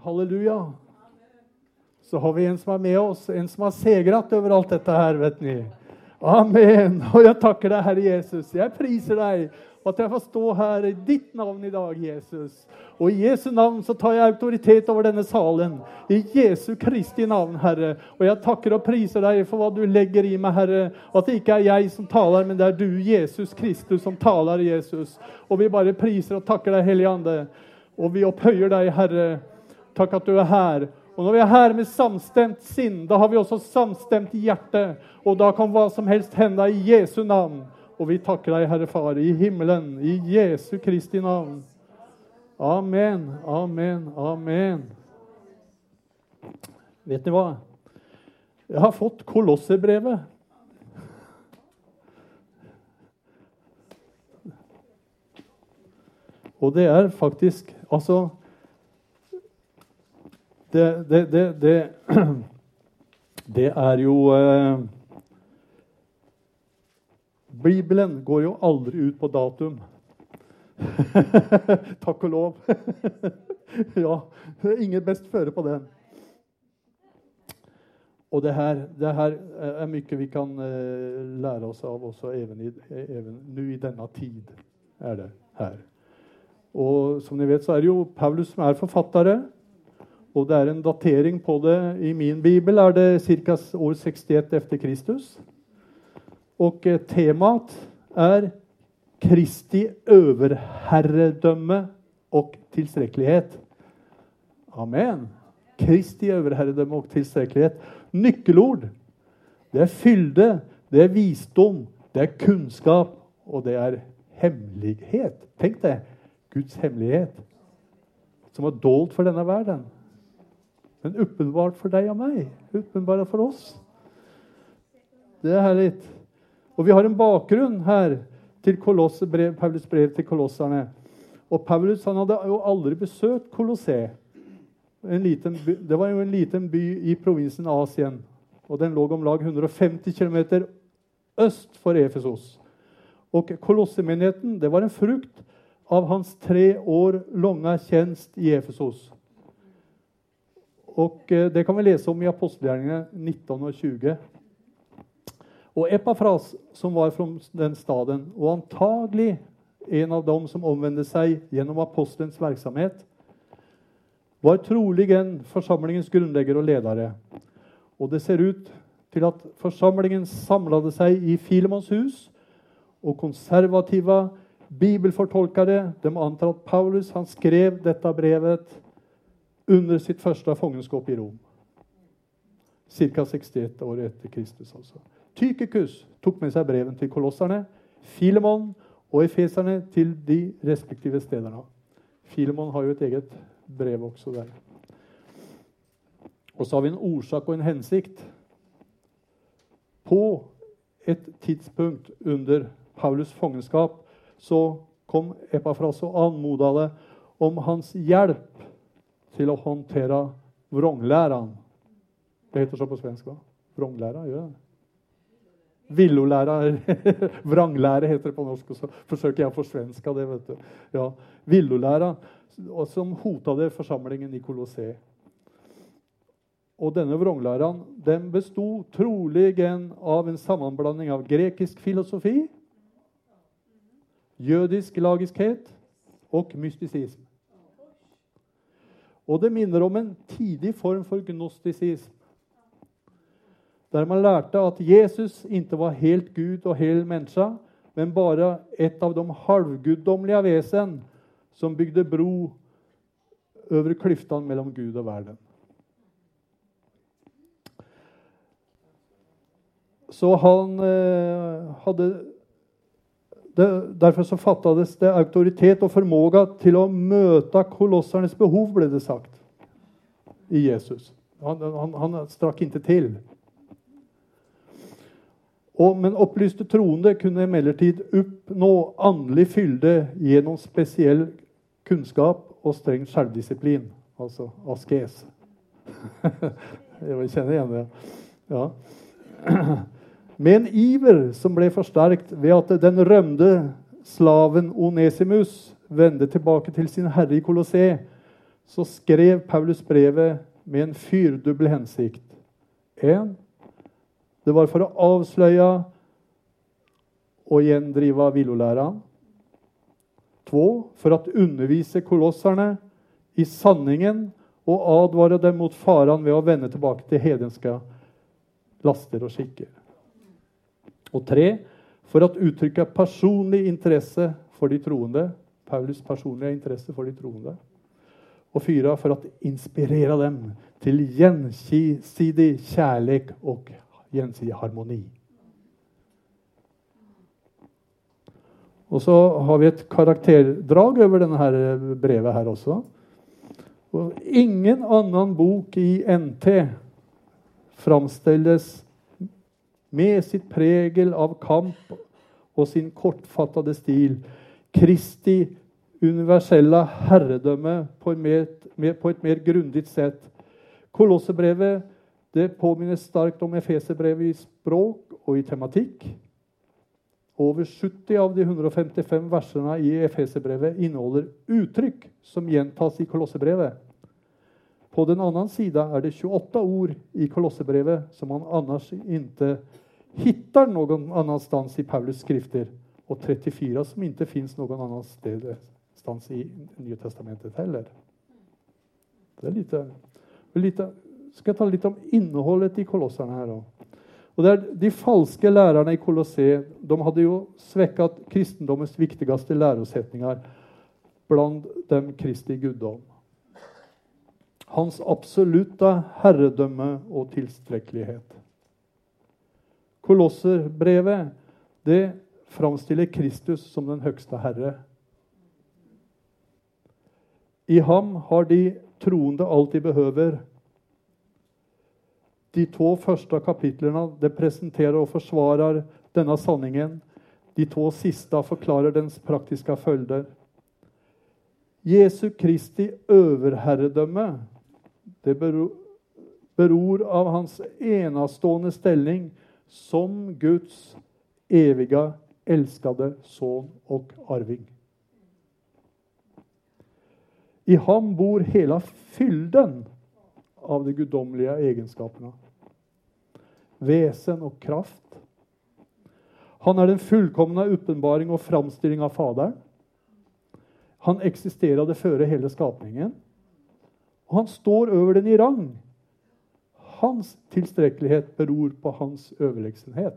Halleluja. Så har vi en som med oss, en som har segrat över allt detta här, vet ni. Amen. Och jag tackar dig, Herre Jesus. Jag prisar dig att jag får stå här i ditt namn idag, Jesus. Och i Jesu namn så tar jag auktoritet över denna salen. I Jesu Kristi namn, Herre. Och jag tackar och prisar dig för vad du lägger i mig, Herre. Att det inte är jag som talar, men det är du, Jesus Kristus, som talar, Jesus. Och vi bara prisar och tackar dig, helige Ande. Och vi upphöjer dig, Herre. Tack att du är här. Och när vi är här med samstämt sinn, då har vi också samstämt hjärta. Och då kan vad som helst hända i Jesu namn. Och vi tackar dig, Herre Far, i himlen, i Jesu Kristi namn. Amen, amen, amen. Vet ni vad? Jag har fått Kolosserbrevet. Och det är faktiskt, alltså, det är ju, Bibeln går ju aldrig ut på datum. Tack och lov. Ja, det är inget bäst före på den. Och det här är mycket vi kan lära oss av också även nu i denna tid är det här. Och som ni vet så är det ju Paulus som är författare. Och det är en datering på det. I min bibel är det cirka år 61 efter Kristus. Och temat är Kristi överherredöme och tillsträcklighet. Amen. Kristi överherredöme och tillsträcklighet. Nyckelord. Det är fylde, det är visdom, det är kunskap och det är hemlighet. Tänk det. Guds hemlighet. Som var dolt för denna världen. Men uppenbart för dig och mig. Uppenbart för oss. Det är härligt. Och vi har en bakgrund här till Paulus brev till kolossarna. Och Paulus, han hade ju aldrig besökt Kolosse. Det var ju en liten by i provinsen Asien. Och den låg om lag 150 kilometer öst för Efesos. Och Kolossemenigheten, det var en frukt av hans 3 år långa tjänst i Efesos. Och det kan vi läsa om i Apostlagärningarna 19 och 20. Och Epafras som var från den staden och antagligen en av dem som omvände sig genom apostelns verksamhet var troligen församlingens grundläggare och ledare. Och det ser ut till att församlingen samlade sig i Filemons hus och konservativa bibelfortolkare, de antar att Paulus han skrev detta brevet under sitt första fångenskap i Rom. Cirka 61 år efter Kristus alltså. Tychicus tog med sig breven till kolossarna, Filemon och efesarna till de respektive städerna. Filemon har ju ett eget brev också där. Och så har vi en orsak och en hänsikt. På ett tidspunkt under Paulus fångenskap så kom Epafras och anmodade om hans hjälp till att hantera vrångläran. Det heter så på svenska, va? Vrånglära, gör det? Villolära, vranglära heter det på norsk, och så försöker jag få svenska det, vet du. Ja, villolära som hotade församlingen i Kolosse. Och denna vrångläran, den bestod troligen av en sammanblandning av grekisk filosofi, judisk lagiskhet och mysticism. Och det minner om en tidig form för gnosticism. Där man lärde att Jesus inte var helt Gud och hel människa, men bara ett av de halvgudomliga väsen som byggde bro över klyftan mellan Gud och världen. Så han därför så fattades det auktoritet och förmåga till att möta kolossarnas behov, blev det sagt i Jesus. Han strack inte till. Men upplyste troende kunde emellertid uppnå andlig fylde genom speciell kunskap och sträng självdisciplin. Alltså askes. Jag känner igen det. Ja. Med en iver som blev förstärkt ved att den römde slaven Onesimus vände tillbaka till sin herre i Kolosse, så skrev Paulus brevet med en fyrdubbel hensikt. 1. Det var for å avsløye og gjendrive villolæren. 2. For å undervise kolosserne i sanningen og advare dem mot faren ved å vende tilbake til hedenske laster og skikker. Og 3. For å uttrykke personlig interesse for de troende. Paulus personlige interesse for de troende. Og 4. For å inspirere dem til gjensidig kjærlighet og gjensidig harmoni. Og så har vi et karakterdrag over denne her brevet her også. Og ingen annen bok i NT framstilles med sitt pregel av kamp og sin kortfattede stil. Kristi universelle herredømme på et mer grundigt sett. Kolossebrevet, det påminner starkt om Efeserbrevet i språk og i tematikk. Over 70 av de 155 versene i Efeserbrevet inneholder uttrykk som gjentas i Kolossebrevet. På den andre siden det 28 ord i Kolossebrevet som man annars ikke hittar noen annen stans i Paulus skrifter, og 34 som ikke finnes noen annen stans i Nye Testamentet heller. Det lite. Skal jeg ta litt om innholdet i kolosserne her også. Og de falske lærerne i Kolosseum, de hadde jo svekket kristendommens viktigste læresetninger, blant dem Kristi guddom. Hans absolutte herredømme og tilstrekkelighet. Kolosserbrevet, det framstiller Kristus som den høgste herre. I ham har de troende alt de behøver. De 2 første kapitlene det presenterer og forsvarer denne sanningen. De 2 siste forklarer dens praktiske følger. Jesu Kristi overherredømme, det beror av hans enastående stilling som Guds evige, elskede son og arving. I ham bor hele fylden av de guddommelige egenskapene. Vesen og kraft. Han den fullkomne åpenbaring og framstilling av Faderen. Han eksisterade før hele skapningen. Og han står over den i rang. Hans tilstrekkelighet beror på hans overlegsenhet.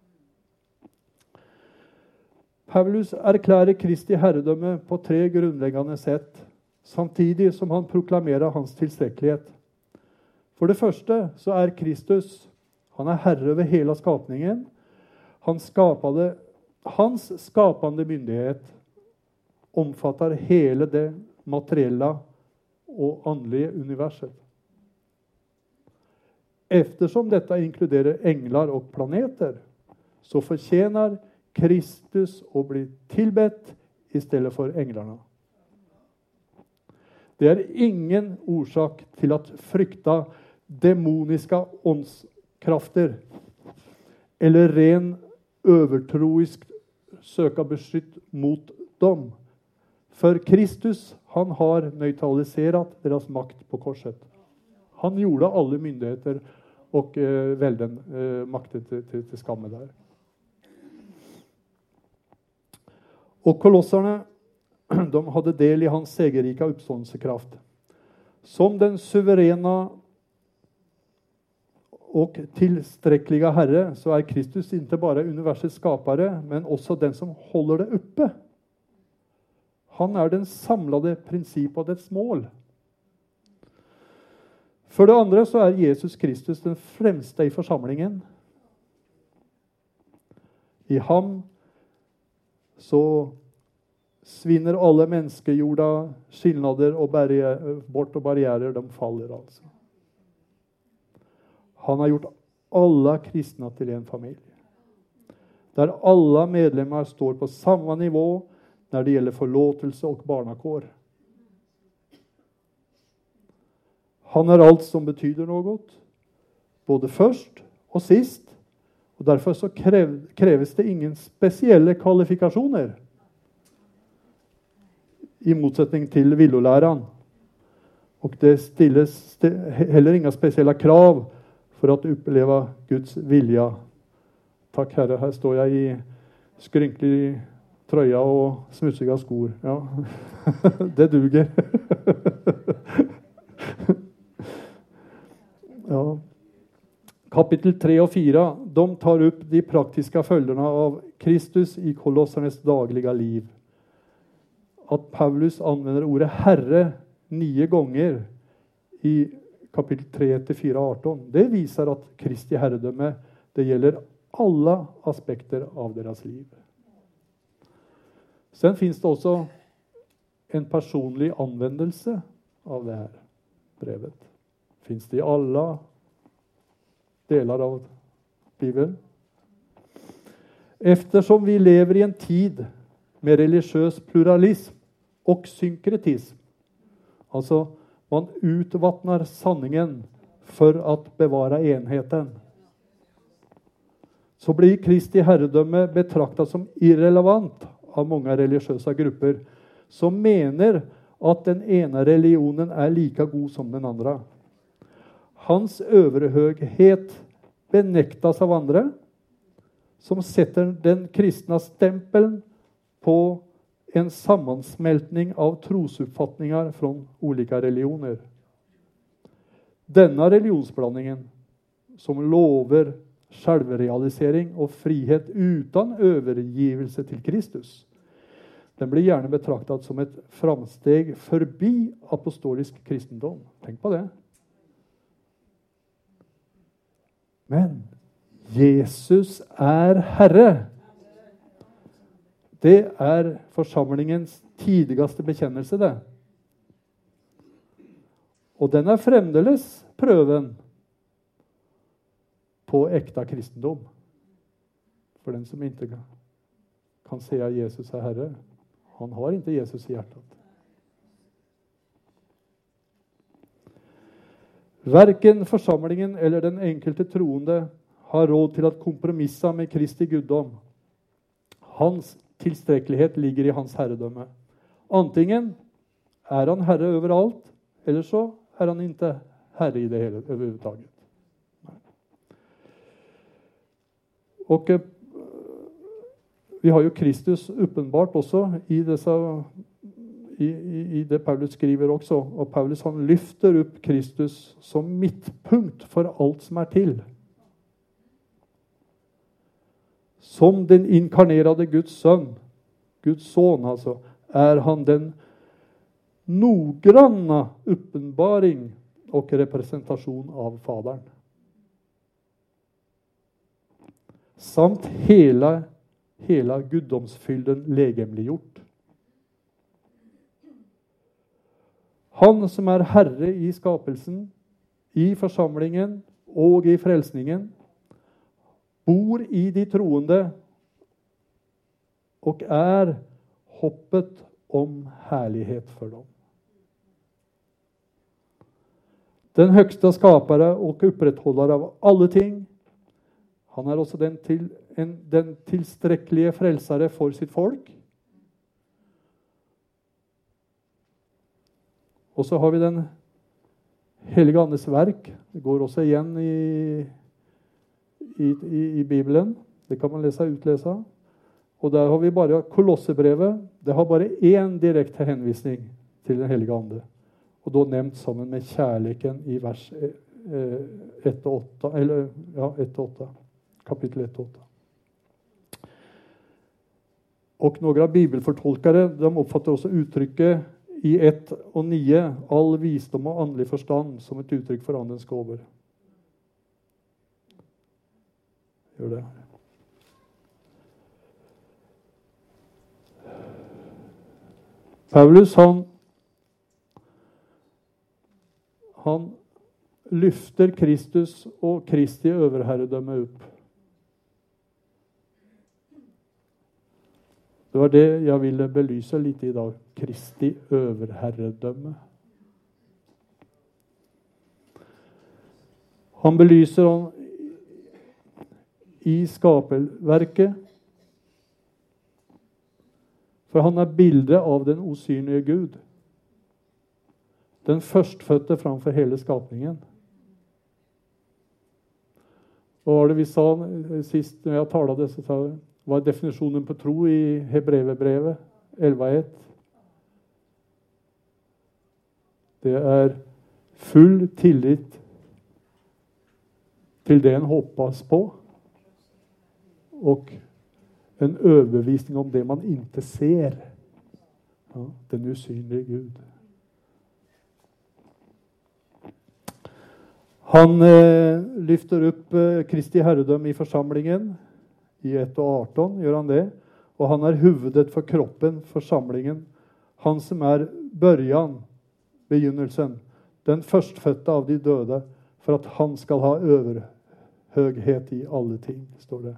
Paulus erklærer Kristi herredømme på 3 grunnleggende sett, samtidig som han proklamerer hans tilstrekkelighet. For det første så Kristus, han herre over hele skapningen. Hans skapende myndighet omfatter hele det materielle og åndelige universet. Eftersom dette inkluderer engler og planeter, så fortjener Kristus å bli tilbedt i stedet for englerne. Det ingen orsak til å frykte demoniske åndskrafter eller ren overtroisk søke beskytt mot dem. For Kristus, han har nøytralisert deres makt på korset. Han gjorde alle myndigheter og velden maktet til skamme der. Og kolosserne, de hadde del i hans segerrike oppståndelsekraft. Som den suverene og tilstrekkelige herre, så Kristus ikke bare universets skapare, men også den som holder det oppe. Han den samlede prinsipp av dets mål. For det andre så Jesus Kristus den fremste i forsamlingen. I ham så svinner alle menneskejorda skillnader og bort og barrierer, de faller altså. Han har gjort alle kristne til en familie. Der alle medlemmer står på samme nivå når det gjelder forlåtelse og barnakår. Han alt som betyder noe, både først og sist, og derfor så kreves det ingen spesielle kvalifikasjoner, i motsetning til villolæren. Och det stilles heller inga speciella krav för att uppleva Guds vilja. Tack Herre, här står jag i skrynklig tröja och smutsiga skor. Ja, det duger. Ja. Kapitel 3 och 4, de tar upp de praktiska följderna av Kristus i kolossernes dagliga liv. Att Paulus använder ordet Herre 9 gånger i kapitel 3 till 4:18. Det visar att Kristi herredöme, det gäller alla aspekter av deras liv. Sen finns det också en personlig användelse av det här brevet. Finns det i alla delar av Bibeln. Eftersom vi lever i en tid med religiös pluralism och synkretism. Alltså man utvattnar sanningen för att bevara enheten. Så blir Kristi herredöme betraktat som irrelevant av många religiösa grupper som menar att den ena religionen är lika god som den andra. Hans överhöghet benektas av andra som sätter den kristna stämpeln på en sammansmältning av trosuppfattningar från olika religioner. Denna religionsblandningen som lover självrealisering och frihet utan övergivelse till Kristus, den blir gärna betraktad som ett framsteg förbi apostolisk kristendom. Tänk på det. Men Jesus är Herre. Det är församlingens tidigaste bekännelse det. Och den är fremdeles prøven på äkta kristendom. För den som inte kan säga att Jesus är Herre. Han har inte Jesus i hjärtat. Varken församlingen eller den enkelte troende har råd till att kompromissa med Kristi guddom. Hans tillsträcklighet ligger i hans herredöme. Antingen är han herre överallt, eller så är han inte herre i det hela överhuvudtaget. Och vi har ju Kristus uppenbart också i dessa i det Paulus skriver också. Och Paulus han lyfter upp Kristus som mittpunkt för allt som är till. Som den inkarnerade Guds son alltså, är han den noggranna uppenbaring och representation av Fadern. Samt hela guddomsfylden legemliggjort. Han som är herre i skapelsen, i församlingen och i frälsningen, bor i de troende och är hoppet om härlighet för dem. Den högsta skapare och upprätthållare av alla ting. Han är också den tillsträckliga frälsare för sitt folk. Och så har vi den heliga andes verk. Det går också igen i Bibeln. Det kan man utläsa. Och där har vi bara Kolosserbrevet. Det har bara en direkt hänvisning till den heliga ande. Och då nämnt samman med kärleken i vers 1 och 8. Eller ja, 1 och 8. Kapitel 1 och 8. Och några bibelfortolkare, de uppfattar också uttrycket i 1 och 9, all visdom och andlig förstand som ett uttryck för andens gåvor. Gör det. Paulus han lyfter Kristus och Kristi överherredöme upp. Det var det jag ville belysa lite idag. Kristi överherredöme. Han belyser honom i skapelverket. För han är bilder av den osynlige Gud. Den førstfødte framfor hele skapningen. Og var det vi sa sist når jeg talte det, så sa vi, hva er definisjonen på tro i Hebreverbrevet 11:1? Det er full tillit til det en håpas på, og en overbevisning om det man ikke ser. Ja, den usynlige Gud. Han lyfter opp Kristi herredømme i forsamlingen. I 1:18 gjør han det. Og han er hovedet for kroppen, forsamlingen. Han som er børjan, begynnelsen. Den førstfødte av de døde, for at han skal ha overhøghet i alle ting, står det.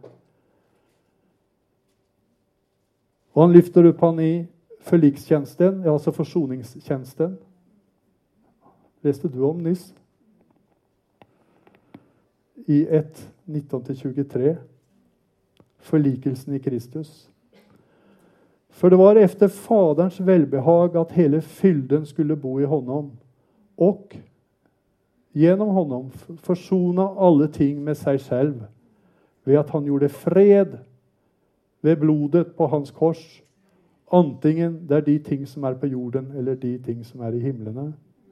Og han lyfter opp han i forlikstjenesten, altså forsoningstjenesten. Leste du om nyss? I 1:19-23. Forlikelsen i Kristus. For det var efter Faderens velbehag at hele fylden skulle bo i honom, og gjennom honom forsona alle ting med seg selv, ved at han gjorde fred ved blodet på hans kors, antingen det er de ting som er på jorden, eller de ting som er i himlene.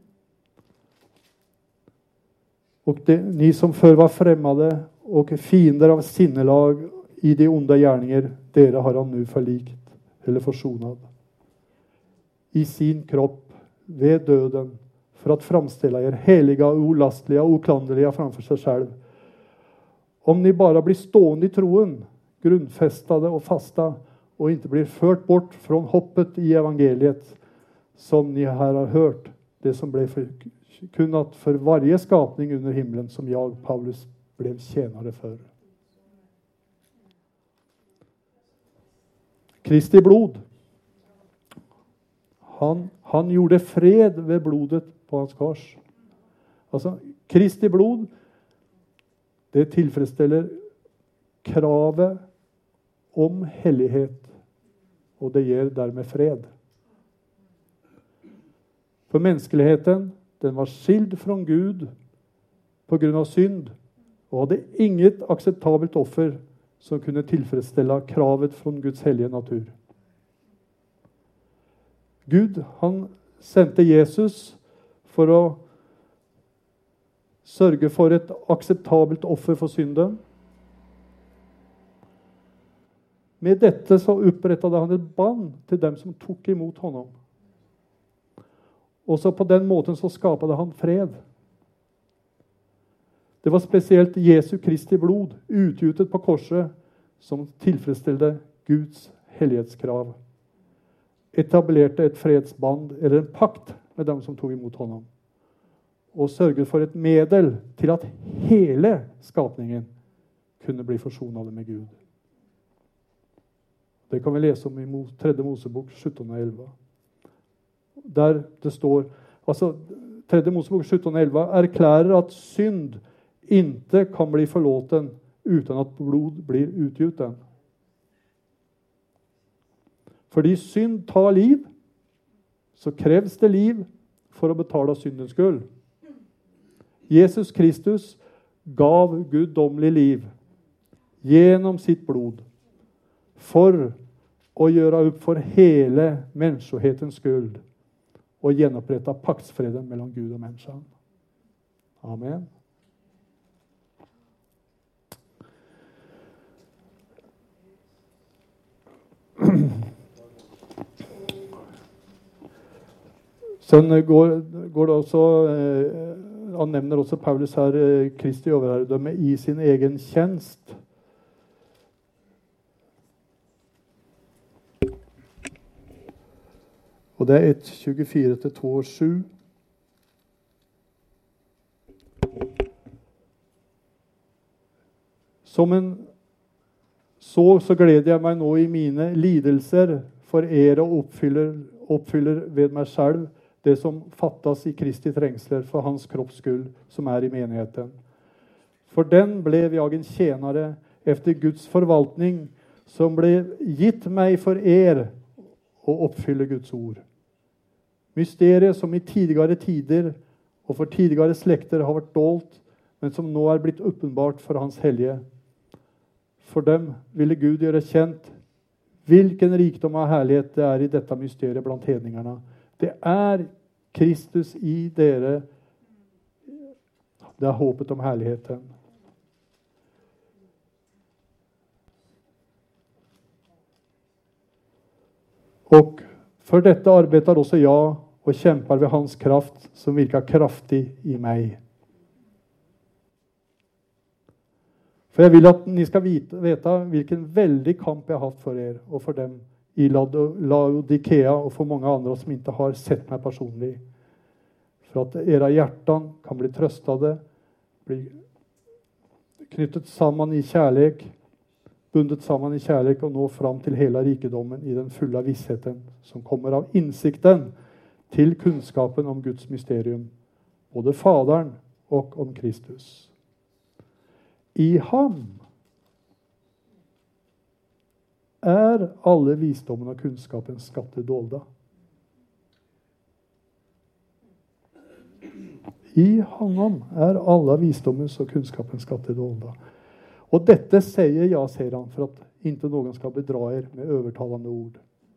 Og ni som før var fremmede og fiender av sinnelag i de onde gjerninger, dere har han nu forlikt, eller forsonad, i sin kropp ved døden, for at framställa er heliga, olastliga og oklanderliga framfor seg selv. Om ni bara blir stående i troen, grundfestade og fasta, og ikke blir ført bort fra hoppet i evangeliet, som ni her har hørt, det som ble forkunnat for varje skapning under himmelen, som jeg, Paulus, ble tjenere for. Kristi blod. Han gjorde fred ved blodet på hans kors. Altså, Kristi blod, det tilfredsstiller kravet om hellighet, og det gir dermed fred. For menneskeligheten, den var skilt fra Gud på grunn av synd, og hadde inget akseptabelt offer som kunne tilfredsstille kravet fra Guds hellige natur. Gud, han sendte Jesus for å sørge for et akseptabelt offer for synden. Med dette så opprettet han et band til dem som tok imot honom. Og så på den måten så skapade han fred. Det var spesielt Jesu Kristi blod, utgjutet på korset, som tilfredsstilte Guds hellighetskrav. Etablerte et fredsband, eller en pakt, med dem som tog imot honom. Og sørget for et medel til at hele skapningen kunne bli forsonet med Gud. Det kan vi lese om i 3. Mosebok 17:11. Der det står, altså 3. Mosebok 17:11 erklærer at synd ikke kan bli forlåten uten at blod blir utgjuten. Fordi synd tar liv, så kreves det liv for å betale syndens skyld. Jesus Kristus gav guddommelig liv gjennom sitt blod for å gjøre opp for hele menneskehetens skyld og gjenopprette paktsfreden mellom Gud og mennesken. Amen. Sånn går det også, han nevner også Paulus her Kristi overherredømme i sin egen tjenest. Og det er 1:24-2:7. Som en så gleder jeg meg nå i mine lidelser for og oppfyller ved meg selv det som fattas i Kristi trengsler for hans kropps skyld, som er i menigheten. For den ble jeg en tjenere efter Guds forvaltning, som ble gitt meg for å oppfylle Guds ord. Mysteriet som i tidligere tider og for tidligere slekter har vært dolt, men som nå er blitt åpenbart for hans hellige. For dem ville Gud gjøre kjent hvilken rikdom av herlighet det er i dette mysteriet blant hedningene. Det er Kristus i dere. Det er håpet om herligheten. Og for dette arbeider også jeg og kjemper ved hans kraft som virker kraftig i meg. For jeg vil at ni skal vite hvilken veldig kamp jeg har hatt for dere og for dem i Laodikea og for mange andre som ikke har sett meg personlig. For at deres hjertan kan bli trøstede, bli knyttet sammen i kjærlighet, bundet sammen i kjærlighet og nå fram til hele rikedommen i den fulle vissheten som kommer av innsikten til kunnskapen om Guds mysterium, både Faderen og om Kristus. I ham er alle visdommen og kunnskapens skatter dolda. I ham er alle visdommens og kunnskapens skatter dolda. Og dette sier jeg, sier han, for at ikke noen skal bedra er med overtalende ord.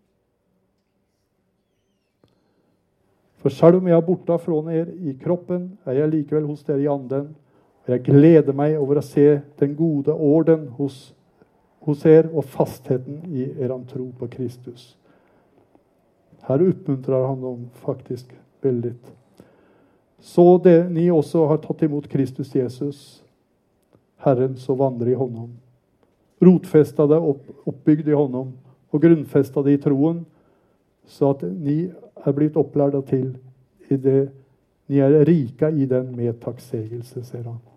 For selv om jeg er borte fra dere i kroppen, er jeg likevel hos dere i anden, og jeg gleder meg over å se den gode orden hos dere og fastheten i eran tro på Kristus. Her oppmuntrer han dem faktisk veldig. Så det ni også har tatt imot Kristus Jesus, Herren, så vandrer i honom. Rotfestade og oppbygd i honom, og grunnfestade i troen, så at ni er blitt opplærda til i det ni er rika i den med takksegelse, sier han.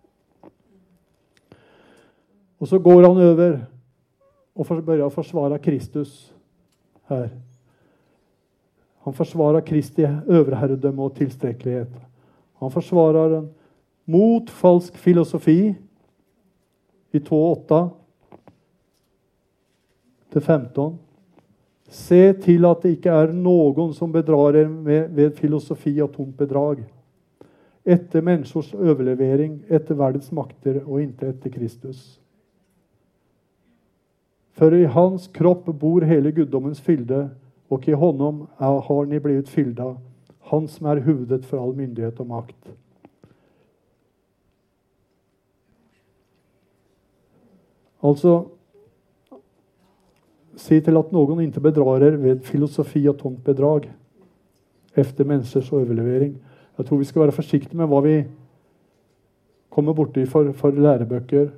Og så går han over og begynner å forsvare Kristus her. Han forsvarer Kristi overherredømme og tilstrekkelighet. Han forsvarer den mot falsk filosofi i 2:8 til 15. Se til at det ikke er noen som bedrar ved filosofi og tomt bedrag. Etter menneskers overlevering, etter verdens makter og ikke etter Kristus. For i hans kropp bor hele guddommens fylde, og i honom har ni blivit fylda, han som er huvudet for all myndighet og makt. Altså, si til at noen ikke bedrar ved filosofi og tomt bedrag efter menneskers overlevering. Jeg tror vi skal være forsiktige med hva vi kommer borti for lærebøker.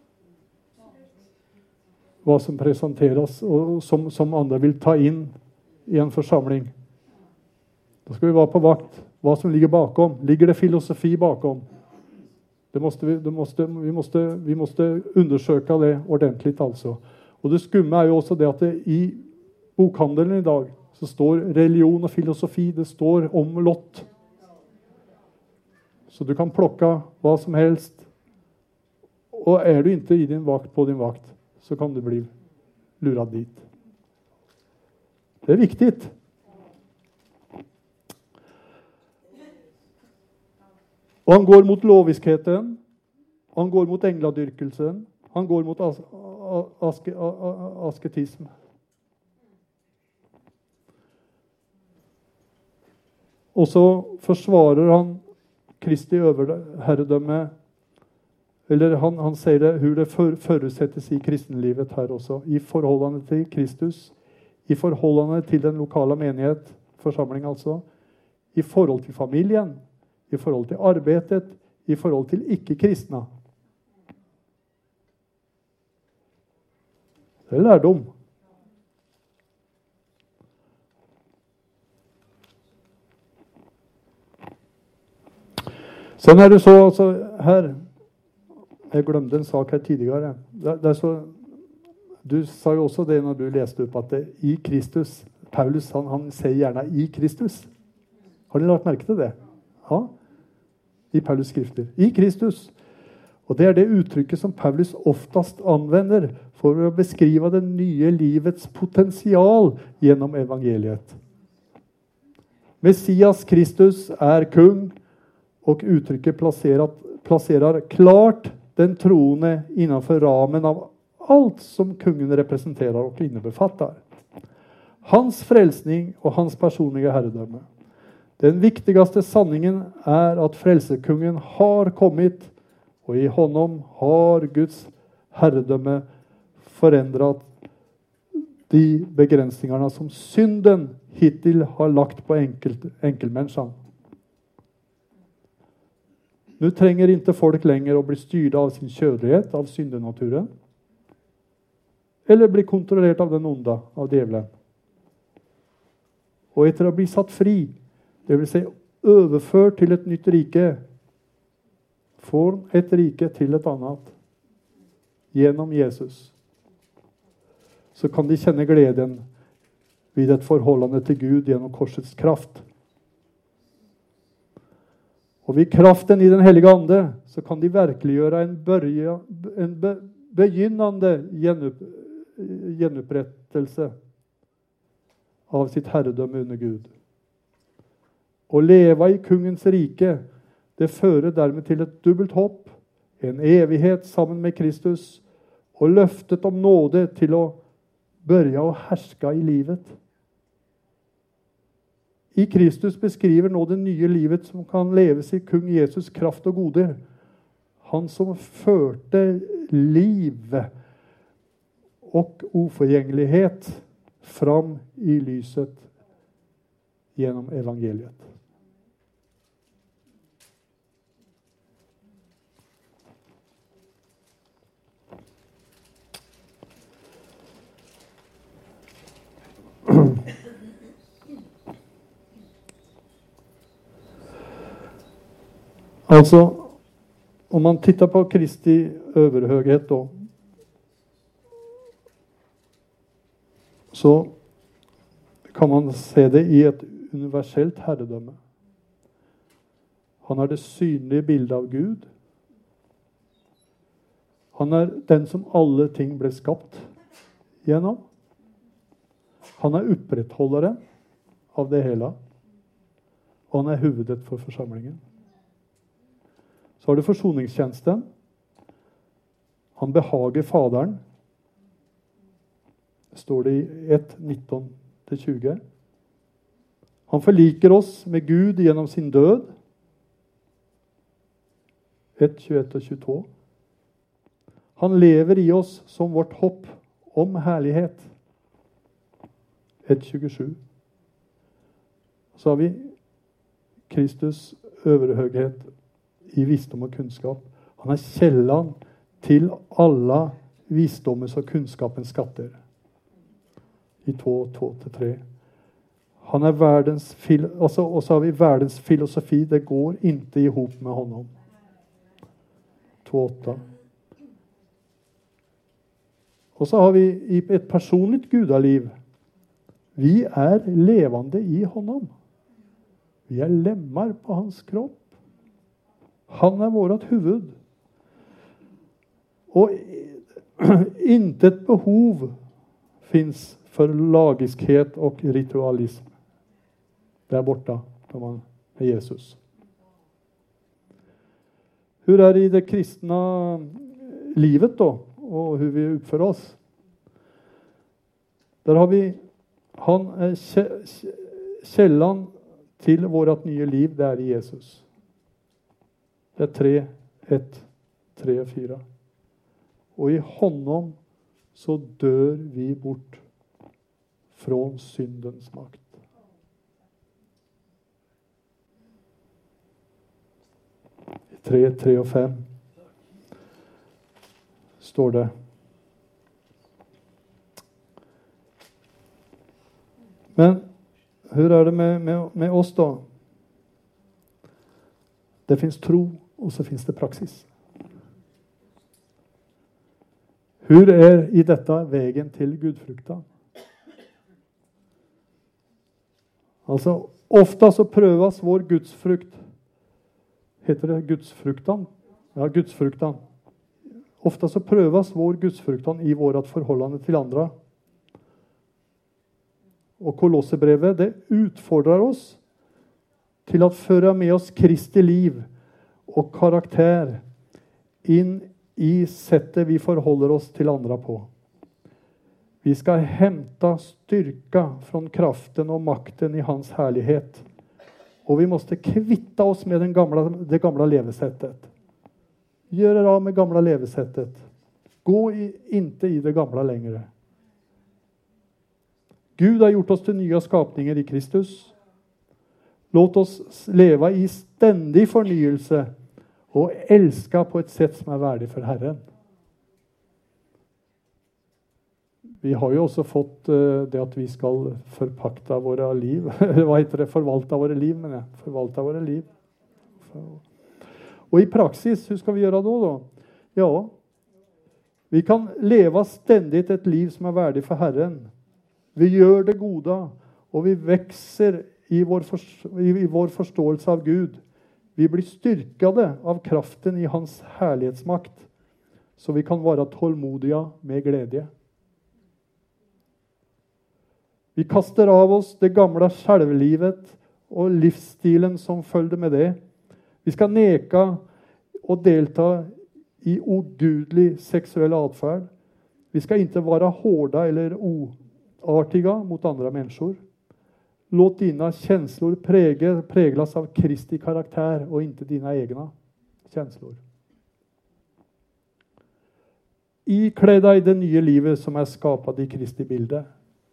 Hva som presenteres, og som andre vil ta inn i en forsamling. Da skal vi være på vakt. Hva som ligger bakom. Ligger det filosofi bakom? Vi måste undersøke det ordentlig, altså. Og det skumme er jo også det at i bokhandelen i dag så står religion og filosofi, det står omlott. Så du kan plukke hva som helst. Og er du ikke i din vakt på din vakt, så kan du bli lurat dit. Det er viktig. Og han går mot loviskheten, han går mot engladyrkelsen, han går mot asketism. Og så forsvarer han Kristi overherredømme. Eller han sier det, hvor det forutsettes i kristenlivet her også. I forholdene til Kristus, i forholdene til den lokale menighet, forsamling altså, i forhold til familien, i forhold til arbeidet, i forhold til ikke-kristne. Det er lærdom. Sen er det så, altså, her, jeg glemte en sak her tidligere. Det er så, du sa jo også det når du leste opp at det, i Kristus, Paulus han sier gjerne i Kristus. Har dere lagt merke til det? Ja, i Paulus skrifter. I Kristus. Og det er det uttrykket som Paulus oftast anvender for å beskrive det nye livets potensial gjennom evangeliet. Messias Kristus är kung och uttrycket placerar klart den troende innanför ramen av allt som kungen representerar och innebefattar. Hans frälsning och hans personliga herredöme. Den viktigaste sanningen är att frälsekungen har kommit och i honom har Guds herredöme förändrat de begränsningarna som synden hittills har lagt på enkelmänniskan. Nu tränger inte folk längre att bli styrda av sin ködlighet, av syndenaturen. Eller bli kontrollerat av den onda, av djävulen. Och efter att bli satt fri, det vill säga överförd till ett nytt rike, från ett rike till ett annat, genom Jesus, så kan de känna glädjen vid ett förhållande till Gud genom korsets kraft. Och vid kraften i den heliga ande så kan de verkliggöra en begynnande genupprättelse av sitt herredöme under Gud. Och leva i kungens rike, det fører därmed till ett dubbelt hopp, en evighet sammen med Kristus och löftet om nåde till att börja och härska i livet. I Kristus beskriver nå det nye livet som kan leves i kung Jesus kraft och goder. Han som førte liv och oförgänglighet fram i lyset genom evangeliet. Alltså, om man tittar på Kristi överhöghet då, så kan man se det i ett universellt herredöme. Han är det synliga bild av Gud. Han är den som alla ting blev skapt genom. Han är upprätthållaren av det hela. Och han är huvudet för församlingen. Så har du försoningstjänsten. Han behager Faderen. Det står det i 1, 19-20. Han förliker oss med Gud genom sin död. 1, 21 och 22. Han lever i oss som vårt hopp om härlighet. 1, 27. Så har vi Kristus överhöghet i visdom och kunskap. Han är källan till alla visdomens och kunskapens skatter. I 2, 2-3. Han är världens och så har vi världens filosofi. Det går inte ihop med honom. 2:8. Och så har vi i ett personligt gudaliv. Vi är levande i honom. Vi är lemmar på hans kropp. Han är vårt huvud. Och inte ett behov finns för lagiskhet och ritualism. Där borta när man är Jesus. Hur är det i det kristna livet då? Och hur vi uppför oss? Där har vi, han är källan till vårt nya liv, det är Jesus. Det är 3, 1, 3, 4. Och i honom så dör vi bort från syndens makt. I 3, 3 och 5 står det. Men hur är det med oss då? Det finns tro och så finns det praxis. Hur är i detta vägen till gudfruktan? Alltså, ofta så prövas vår gudsfrukt. Heter det gudsfruktan? Ja, gudsfruktan. Ofta så prövas vår gudsfruktan i vårt förhållande till andra. Och Kolosserbrevet, det utfordrar oss till att föra med oss Kristi liv och karaktär in i sättet vi förhåller oss till andra på. Vi ska hämta styrka från kraften och makten i hans härlighet. Och vi måste kvitta oss med det gamla levesättet. Gör er av med gamla levesättet. Gå inte i det gamla längre. Gud har gjort oss till nya skapningar i Kristus. Låt oss leva i ständig förnyelse och älska på ett sätt som är värdigt för Herren. Vi har ju också fått det att vi ska förpakta våra liv. Vad heter det? Förvalta våra liv, men förvalta våra liv. Och i praxis, hur ska vi göra då? Ja, vi kan leva ständigt ett liv som är värdigt för Herren. Vi gör det goda och vi växer i vår förståelse av Gud. Vi blir styrkade av kraften i hans härlighetsmakt. Så vi kan vara tålmodiga med glädje. Vi kastar av oss det gamla självlivet och livsstilen som följde med det. Vi ska neka och delta i ogudlig sexuell adfärd. Vi ska inte vara hårda eller oartiga mot andra människor. Låt dina känslor präglas av Kristi karaktär och inte dina egna känslor. Ikläd dig det nya livet som är skapat i Kristi bilder.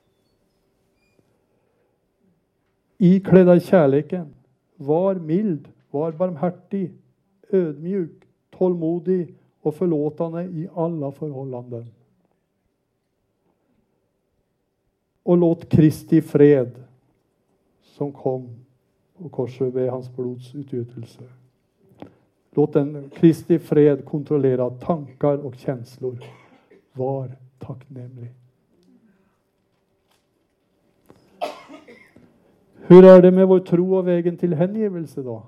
Ikläd dig kärleken. Var mild, var barmhärtig, ödmjuk, tålmodig och förlåtande i alla förhållanden. Och låt Kristi fred som kom på korset ved hans blods utgjutelse. Låt den Kristi fred kontrollera tankar och känslor. Var tacknämlig. Hur är det med vår tro och vägen till hängivelse då?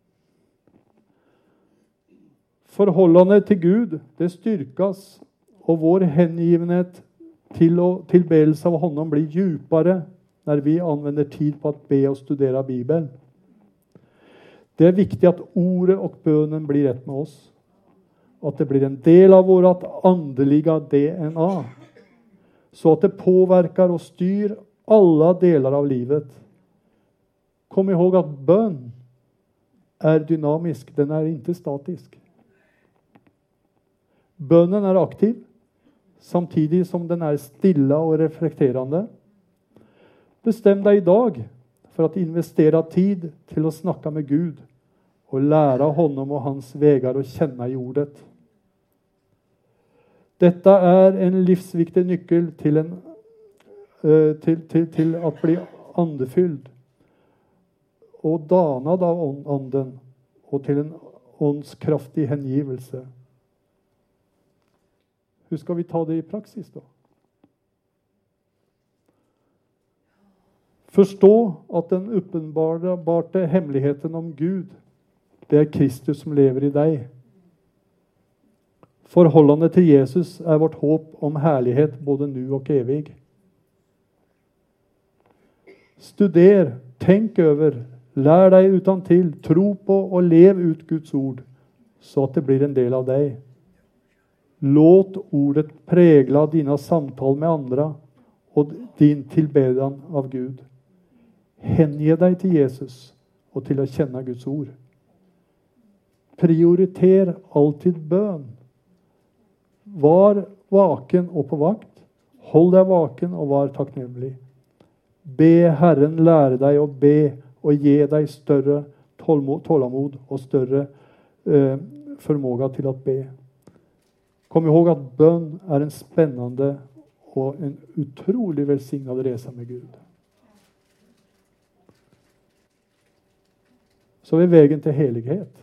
Förhållandet till Gud, det styrkas och vår hängivenhet till och tillbedelse av honom blir djupare när vi använder tid på att be och studera Bibeln. Det är viktigt att ordet och bönen blir ett med oss. Att det blir en del av vårt andliga DNA. Så att det påverkar och styr alla delar av livet. Kom ihåg att bön är dynamisk, den är inte statisk. Bönen är aktiv samtidigt som den är stilla och reflekterande. Bestäm dig idag för att investera tid till att snacka med Gud och lära honom och hans vägar och känna i ordet. Detta är en livsviktig nyckel till att bli andefylld och danad av anden och till en åndskraftig hängivelse. Hur ska vi ta det i praxis då? Förstå att den uppenbara hemligheten om Gud, det är Kristus som lever i dig. Förhållandet till Jesus är vårt hopp om härlighet både nu och evig. Studer, tänk över, lär dig utantill, tro på och lev ut Guds ord så att det blir en del av dig. Låt ordet prägla dina samtal med andra och din tillbedjan av Gud. Hänge dig till Jesus och till att känna Guds ord. Prioriter alltid bön. Var vaken och på vakt. Håll dig vaken och var tacknämlig. Be Herren lära dig och be och ge dig större tålamod och större förmåga till att be. Kom ihåg att bön är en spännande och en otroligt välsignad resa med Gud. Så är vägen till helighet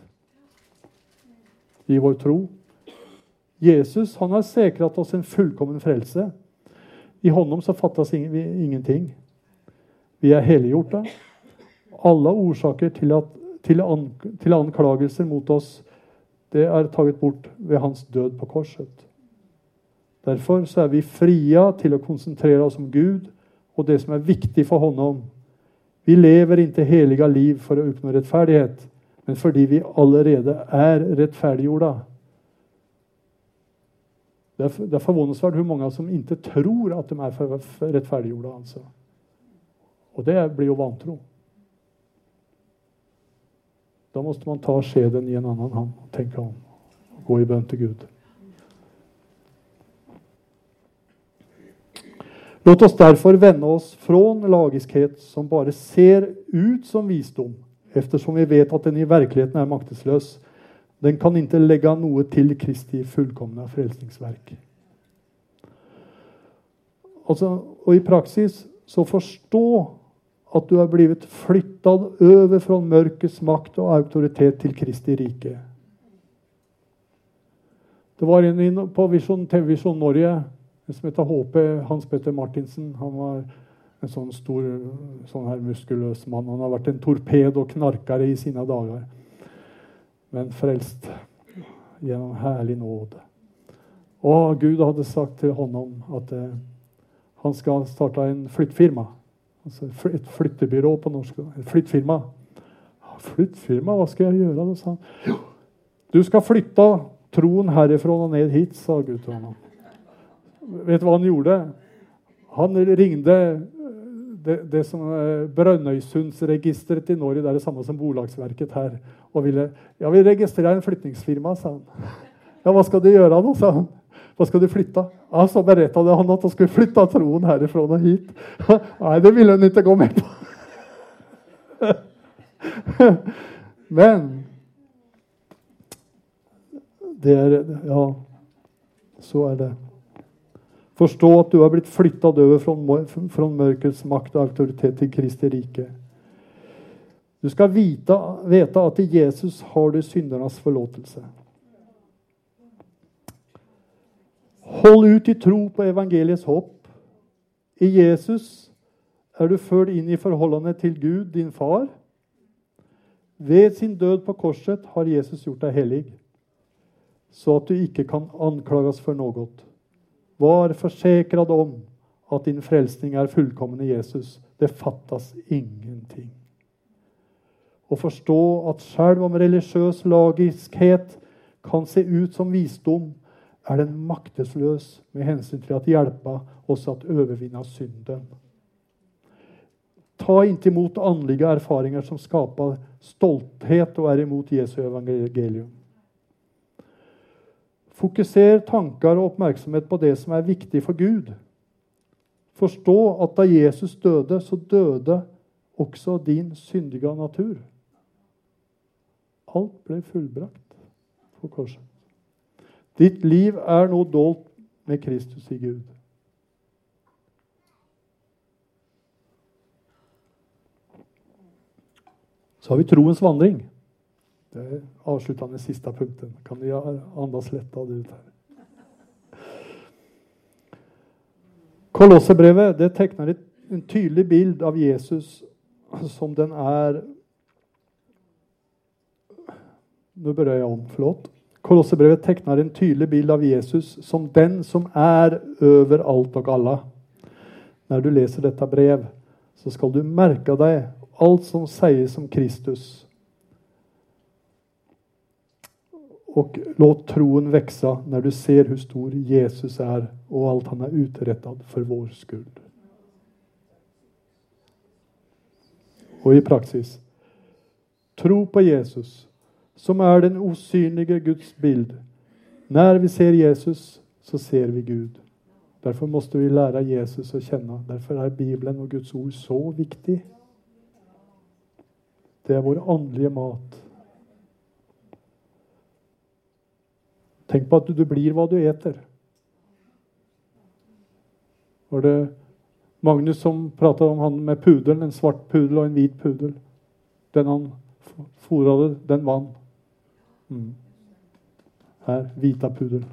i vår tro. Jesus, han har säkrat oss en fullkommen frälse. I honom så fattas ingenting. Vi är heliggjorta. Alla orsaker till anklagelser mot oss, det är taget bort ved hans död på korset. Därför så är vi fria till att koncentrera oss om Gud och det som är viktigt för honom Vi lever inte heliga liv för att uppnå rättfärdighet, men fordi vi allerede är rättfärdiggjorda. Det är förvånansvärt hur många som inte tror att de är rättfärdiggjorda. Alltså. Och det blir ju vantro. Då måste man ta skeden i en annan hand och tänka om. Och gå i bön till Gud. Låt oss därför vända oss från lagiskhet som bara ser ut som visdom, eftersom vi vet att den i verkligheten är makteslös. Den kan inte lägga något till Kristi fullkomna frälsningsverk. Och i praxis så förstå att du har blivit flyttad över från mörkets makt och auktoritet till Kristi rike. Det var en på TV-vision Norge som heter HP, Hans Petter Martinsen. Han var en sån stor, sån här muskulös man. Han har varit en torped och knarkare i sina dagar. Men frälst genom härlig nåd. Och Gud hade sagt till honom att han ska starta en flyttfirma. Alltså ett flyttebyrå på norsk. En flyttfirma. Flyttfirma, vad ska jag göra? Då sa han. Du ska flytta tron härifrån och ned hit, sa Gud till honom. Vet du vad han gjorde? Han ringde det som Brønnøysundsregistret i Norge, det är det samma som Bolagsverket här. Och jag vill registrera en flyttningsfirma, sa han. Ja, vad ska du göra då, sa han. Vad ska du flytta? Ja, så berättade han att han skulle flytta tron härifrån och hit. Nej, det ville han inte gå med på. Men det är, ja, så är det. Förstå att du har blivit flyttad över från mörkrets makt och auktoritet till Kristi rike. Du ska veta att i Jesus har du syndernas förlåtelse. Håll ut i tro på evangeliets hopp. I Jesus är du förd in i förhållande till Gud, din far. Ved sin död på korset har Jesus gjort dig helig, så att du inte kan anklagas för något. Var försäkrad om att din frälsning är fullkommen i Jesus. Det fattas ingenting. Och förstå att själv om religiös lagiskhet kan se ut som visdom, är den makteslös med hänsyn till att hjälpa oss att övervinna synden. Ta inte emot andliga erfarenheter som skapar stolthet och är emot Jesu evangelium. Fokuser tankar och uppmärksamhet på det som är viktigt för Gud. Förstå att då Jesus döde så döde också din syndiga natur. Allt blev fullbrakt på korset. Ditt liv är nog dolt med Kristus i Gud. Så har vi troens vandring. Det är avslutande sista punkten. Kan ni andas lättad ut här. Kolosserbrevet, det tecknar en tydlig bild av Jesus som den är. Nu börjar jag om, förlåt. Kolosserbrevet tecknar en tydlig bild av Jesus som den som är över allt och alla. När du läser detta brev så ska du märka dig allt som sägs om Kristus. Och låt troen växa när du ser hur stor Jesus är och allt han har uträttat för vår skull. Och i praxis. Tro på Jesus som är den osynliga Guds bild. När vi ser Jesus så ser vi Gud. Därför måste vi lära Jesus att känna. Därför är Bibeln och Guds ord så viktig. Det är vår andliga mat. Tänk på att du blir vad du äter. Var det Magnus som pratade om han med pudeln, en svart pudel och en vit pudel. Den han forade, den vann. Här, vita pudel.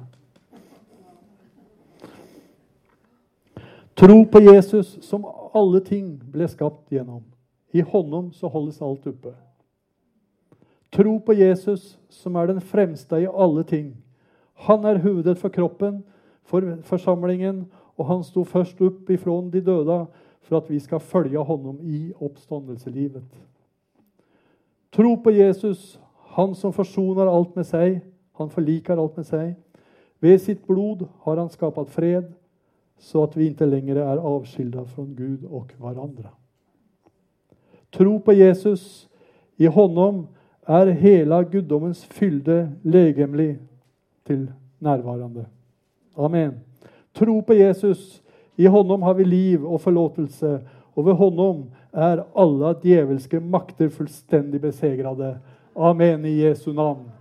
Tro på Jesus som alla ting blev skapt genom. I honom så hålles allt uppe. Tro på Jesus som är den främsta i alla ting. Han är huvudet för kroppen, för församlingen, och han stod först upp ifrån de döda for at vi skal følge honom i oppståndelselivet. Tro på Jesus, han som forsoner alt med seg, han forliker alt med seg. Ved sitt blod har han skapat fred, så at vi inte längre är avskilda från Gud och varandra. Tro på Jesus, i honom är hela gudomens fylde legemlig till närvarande. Amen. Tro på Jesus, i honom har vi liv och förlåtelse, och ved honom är alla djävulske makter fullständigt besegrade. Amen i Jesu namn.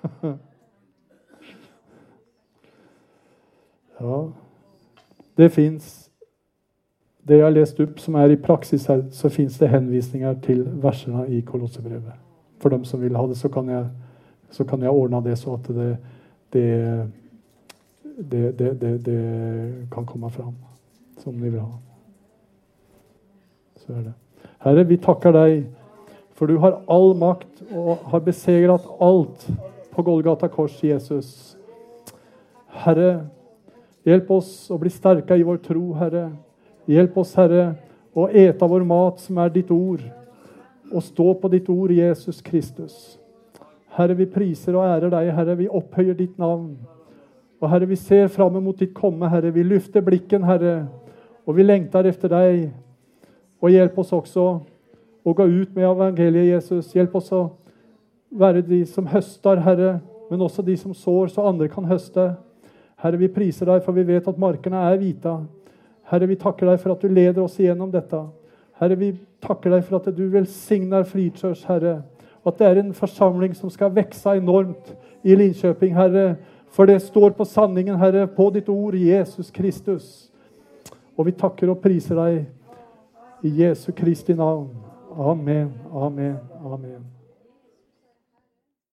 Ja, det finns, det jag läst upp som är i praxis här, så finns det hänvisningar till verserna i Kolosserbrevet. För de som vill ha det så kan jag ordna det så att det kan komma fram som ni vill ha. Så är det. Herre, vi tackar dig för du har all makt och har besegrat allt på Golgata kors, Jesus. Herre, hjälp oss att bli starka i vår tro, Herre. Hjälp oss, Herre, att äta vår mat som är ditt ord. Och stå på ditt ord, Jesus Kristus. Herre, vi priser och ärar dig, Herre. Vi upphöjer ditt namn. Och Herre, vi ser fram emot ditt komma, Herre. Vi lyfter blicken, Herre. Och vi längtar efter dig. Och hjälp oss också att gå ut med evangeliet, Jesus. Hjälp oss att vara de som höstar, Herre. Men också de som sår så andra kan hösta. Herre, vi priser dig för vi vet att markerna är vita. Herre, vi tackar dig för att du leder oss igenom detta. Herre, vi tackar dig för att du välsignar Fridkyrks, Herre. Och att det är en församling som ska växa enormt i Linköping, Herre. För det står på sanningen, Herre, på ditt ord, Jesus Kristus. Och vi tackar och priser dig i Jesu Kristi namn. Amen, amen, amen.